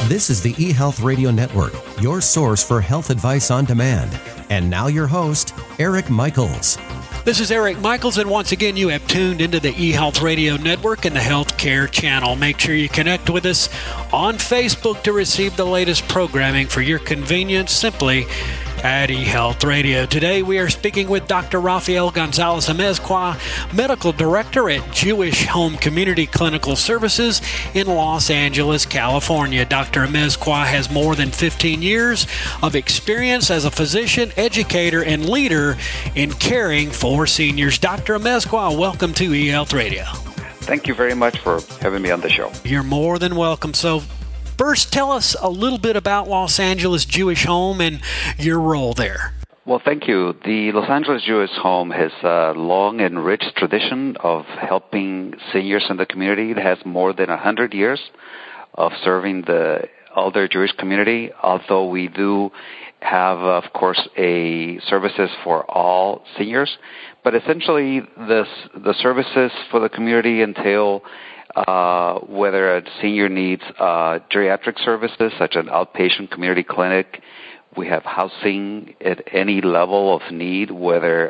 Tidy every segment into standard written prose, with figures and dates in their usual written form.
This is the eHealth Radio Network, your source for health advice on demand. And now your host, Eric Michaels. This is Eric Michaels, and once again, you have tuned into the eHealth Radio Network and the Healthcare Channel. Make sure you connect with us on Facebook to receive the latest programming for your convenience, simply at eHealth Radio. Today, we are speaking with Dr. Rafael Gonzalez-Amezcua, Medical Director at Jewish Home Community Clinical Services in Los Angeles, California. Dr. Amezcua has more than 15 years of experience as a physician, educator, and leader in caring for seniors. Dr. Amezcua, welcome to eHealth Radio. Thank you very much for having me on the show. You're more than welcome. So, first, tell us a little bit about Los Angeles Jewish Home and your role there. Well, thank you. The Los Angeles Jewish Home has a long and rich tradition of helping seniors in the community. It has more than 100 years of serving the elder Jewish community, although we do have, of course, services for all seniors. But essentially, the services for the community entail whether a senior needs geriatric services, such as an outpatient community clinic. We have housing at any level of need, whether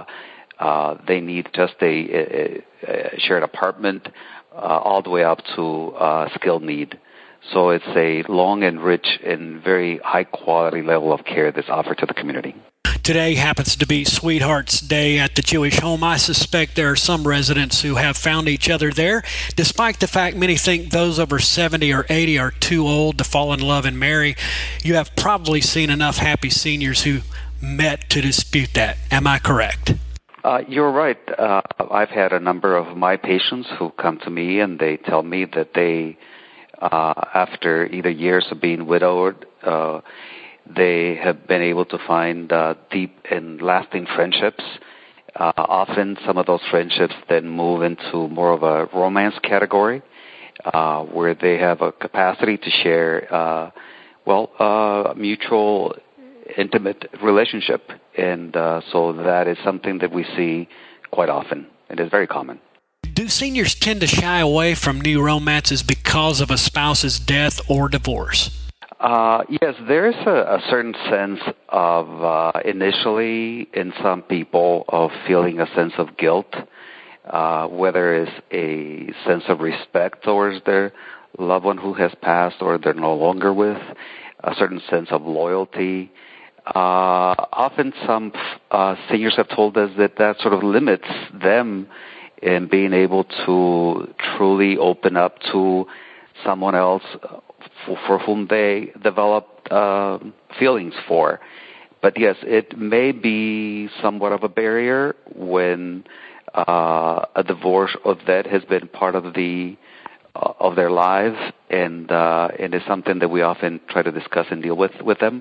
they need just a shared apartment, all the way up to skilled need. So it's a long and rich and very high-quality level of care that's offered to the community. Today happens to be Sweethearts Day at the Jewish Home. I suspect there are some residents who have found each other there, despite the fact many think those over 70 or 80 are too old to fall in love and marry. You have probably seen enough happy seniors who met to dispute that. Am I correct? You're right. I've had a number of my patients who come to me and they tell me that they, after either years of being widowed, they have been able to find deep and lasting friendships. Often some of those friendships then move into more of a romance category, where they have a capacity to share, mutual, intimate relationship. And so that is something that we see quite often. It is very common. Do seniors tend to shy away from new romances because of a spouse's death or divorce? Yes, there is a certain sense of, initially in some people, of feeling a sense of guilt, whether it's a sense of respect towards their loved one who has passed or they're no longer with, a certain sense of loyalty. Often some seniors have told us that sort of limits them in being able to truly open up to someone else for whom they developed feelings for. But yes, it may be somewhat of a barrier when a divorce or death has been part of their lives, and it's something that we often try to discuss and deal with them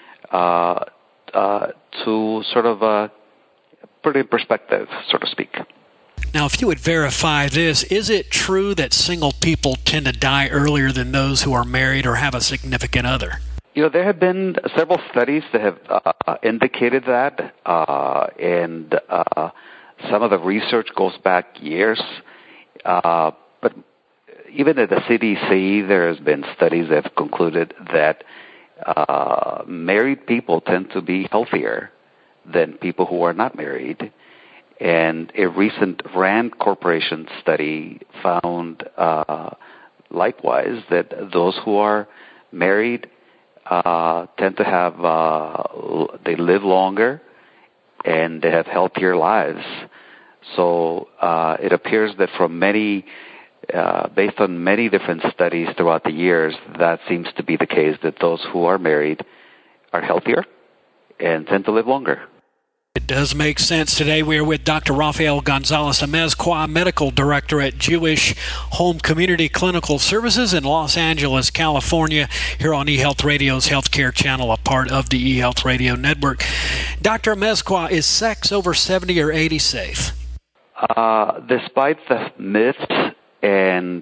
to sort of put it in perspective, so to speak. Now, if you would verify this, is it true that single people tend to die earlier than those who are married or have a significant other? There have been several studies that have indicated that, and some of the research goes back years. But even at the CDC, there has been studies that have concluded that married people tend to be healthier than people who are not married. And a recent RAND Corporation study found likewise that those who are married tend to have, they live longer and they have healthier lives. So it appears that from based on many different studies throughout the years, that seems to be the case, that those who are married are healthier and tend to live longer. It does make sense. Today we are with Dr. Rafael Gonzalez-Amezcua, Medical Director at Jewish Home Community Clinical Services in Los Angeles, California, here on eHealth Radio's Healthcare Channel, a part of the eHealth Radio Network. Dr. Amezcua, is sex over 70 or 80 safe? Despite the myths and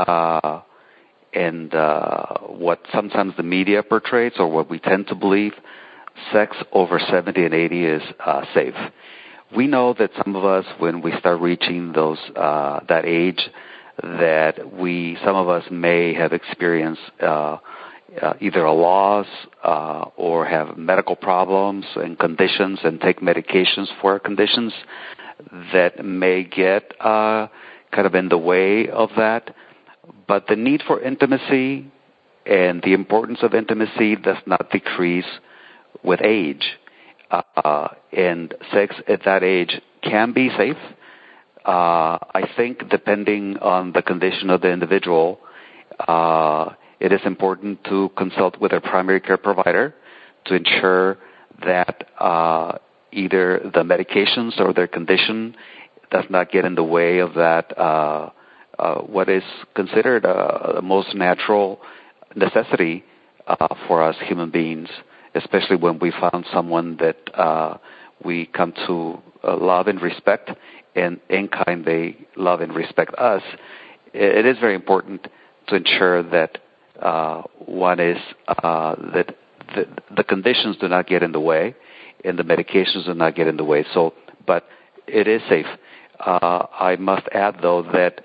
what sometimes the media portrays or what we tend to believe, sex over 70 and 80 is safe. We know that some of us, when we start reaching that age, that some of us may have experienced either a loss or have medical problems and conditions and take medications for conditions that may get kind of in the way of that. But the need for intimacy and the importance of intimacy does not decrease with age. And sex at that age can be safe. I think depending on the condition of the individual, it is important to consult with their primary care provider to ensure that either the medications or their condition does not get in the way of that, what is considered the most natural necessity for us human beings, especially when we found someone that we come to love and respect, and in kind they love and respect us. It is very important to ensure that one is that the conditions do not get in the way, and the medications do not get in the way. So, but it is safe. I must add, though,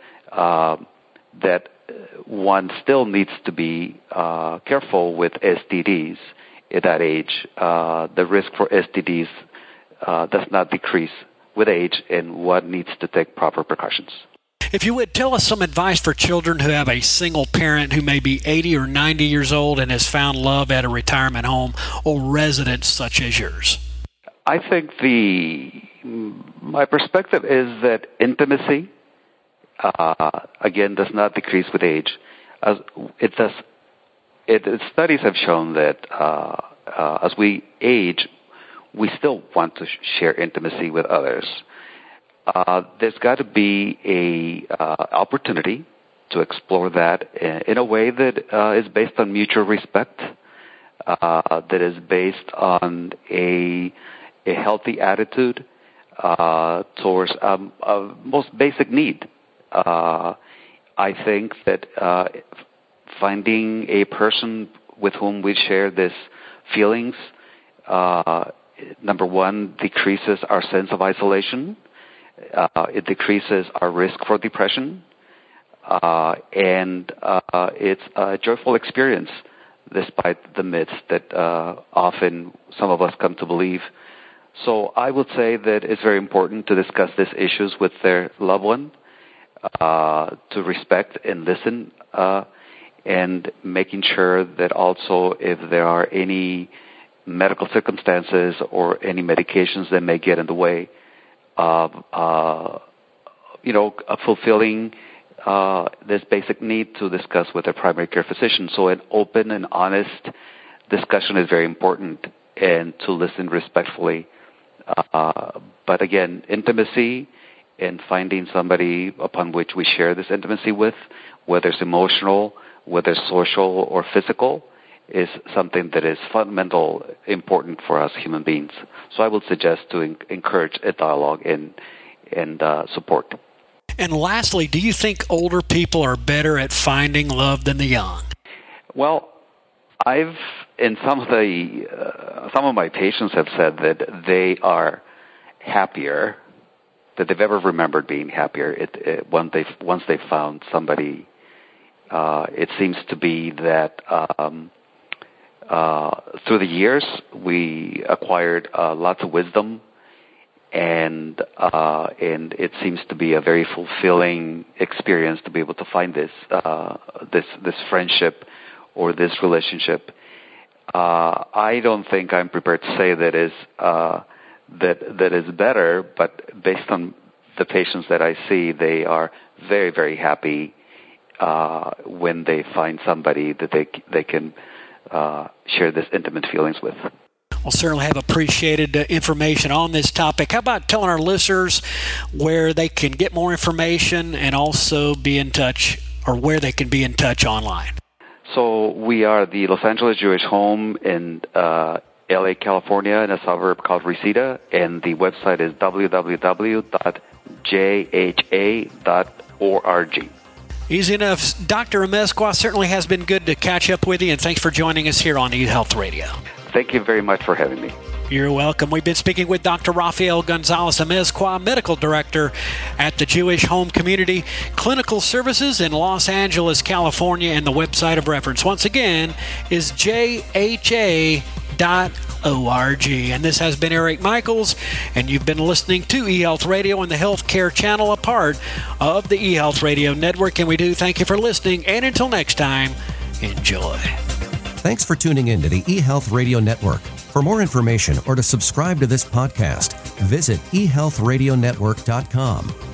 that one still needs to be careful with STDs at that age. The risk for STDs does not decrease with age, and one needs to take proper precautions. If you would, tell us some advice for children who have a single parent who may be 80 or 90 years old and has found love at a retirement home or residence such as yours. I think my perspective is that intimacy, again, does not decrease with age. Studies have shown that as we age, we still want to share intimacy with others. There's got to be a opportunity to explore that in a way that is based on mutual respect, that is based on a healthy attitude towards a most basic need. I think that finding a person with whom we share these feelings, number one, decreases our sense of isolation. It decreases our risk for depression, and it's a joyful experience, despite the myths that often some of us come to believe. So I would say that it's very important to discuss these issues with their loved one, to respect and listen, and making sure that also if there are any medical circumstances or any medications that may get in the way of, fulfilling this basic need to discuss with their primary care physician. So an open and honest discussion is very important, and to listen respectfully. But again, intimacy and finding somebody upon which we share this intimacy with, whether it's emotional, whether it's social or physical, is something that is fundamental, important for us human beings. So I would suggest to encourage a dialogue and support. And lastly, do you think older people are better at finding love than the young? Well, some of my patients have said that they are happier, that they've ever remembered being happier once they found somebody. It seems to be that through the years we acquired lots of wisdom, and it seems to be a very fulfilling experience to be able to find this friendship or this relationship. I don't think I'm prepared to say that is better, but based on the patients that I see, they are very, very happy when they find somebody that they can share this intimate feelings with. We'll certainly have appreciated information on this topic. How about telling our listeners where they can get more information and also be in touch, or where they can be in touch online? So we are the Los Angeles Jewish Home in LA, California, in a suburb called Reseda, and the website is www.jha.org. Easy enough. Dr. Amezcua, certainly has been good to catch up with you, and thanks for joining us here on eHealth Radio. Thank you very much for having me. You're welcome. We've been speaking with Dr. Rafael Gonzalez Amezcua, Medical Director at the Jewish Home Community Clinical Services in Los Angeles, California, and the website of reference, once again, is jha.org. And this has been Eric Michaels, and you've been listening to eHealth Radio and the Healthcare Channel, a part of the eHealth Radio Network, and we do thank you for listening, and until next time, enjoy. Thanks for tuning in to the eHealth Radio Network. For more information or to subscribe to this podcast, visit eHealthRadioNetwork.com.